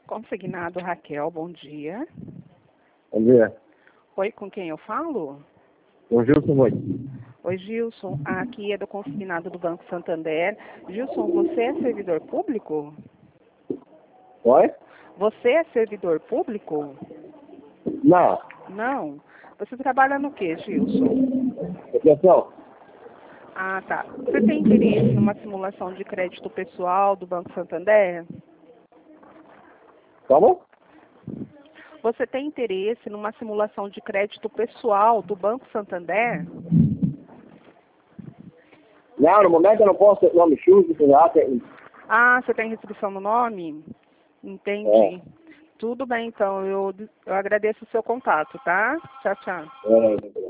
Consignado Raquel, bom dia. Bom dia. Oi, com quem eu falo? O Gilson foi. Oi, Gilson. Aqui é do consignado do Banco Santander. Gilson, você é servidor público? Oi? Você é servidor público? Não. Não. Você trabalha no quê, Gilson? Atenção. Ah, tá. Você tem interesse numa simulação de crédito pessoal do Banco Santander? Como? Você tem interesse numa simulação de crédito pessoal do Banco Santander? Não, no momento eu não posso ter nome sujo, Ah, você tem restrição no nome? Entendi. Tudo bem, então. Eu agradeço o seu contato, tá? Tchau, tchau. É,